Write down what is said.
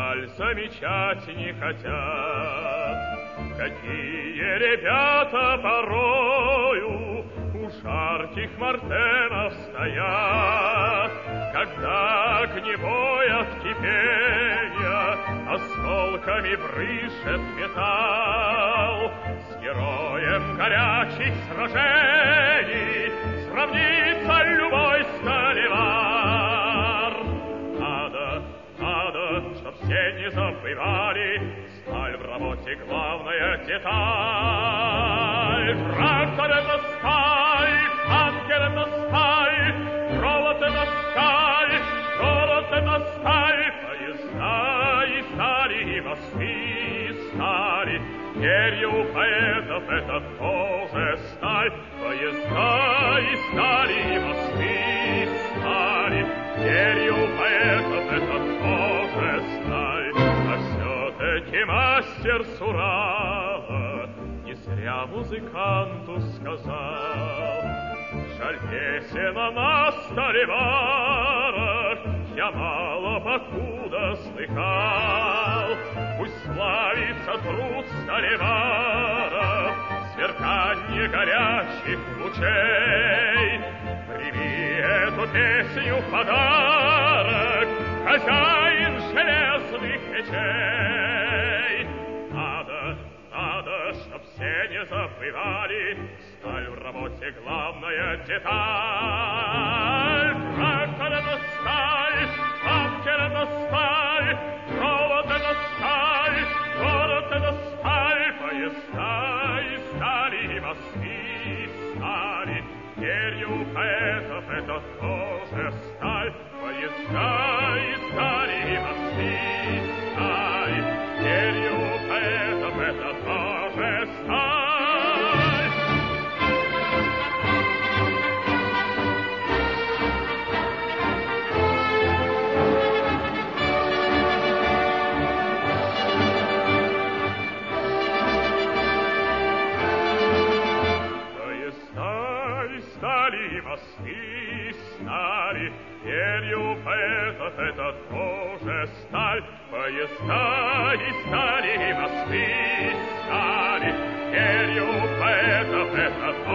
сталь замечать не хотят. Какие ребята порою у жарких мартенов стоят, когда огневой от кипения осколками брызжет металл. С героем горячих сражений сравнится любой сталевар. Надо, чтоб все не забывали, сталь в работе главная деталь. Трактор — это сталь, танкер — это сталь, провод — это сталь, город — это сталь, поезда и стали, и мосты и стали. Теперь у поэтов это тоже сталь, поезда и стали, и мосты и стали. Теперь у поэтов это тоже сталь, а все-таки мастер с Урала не зря музыканту сказал: жаль, песен на сталеварах я мало покуда слыхал. Пусть славится труд сталеваров, сверканье горячих лучей. Прими эту песню в подарок, хозяин железных печей. Надо, чтоб все не забывали, сталь в работе главная деталь. Трактор — это сталь, танкер — это сталь, провод — это сталь, город — это сталь, поезда и стали, и мосты и стали. Теперь у поэтов это тоже сталь, поезда и стали, и мосты и стали. Теперь у поэтов это тоже сталь. Мосты стали, теперь у поэтов это тоже сталь, поезда и стали, и мосты стали, теперь у поэтов это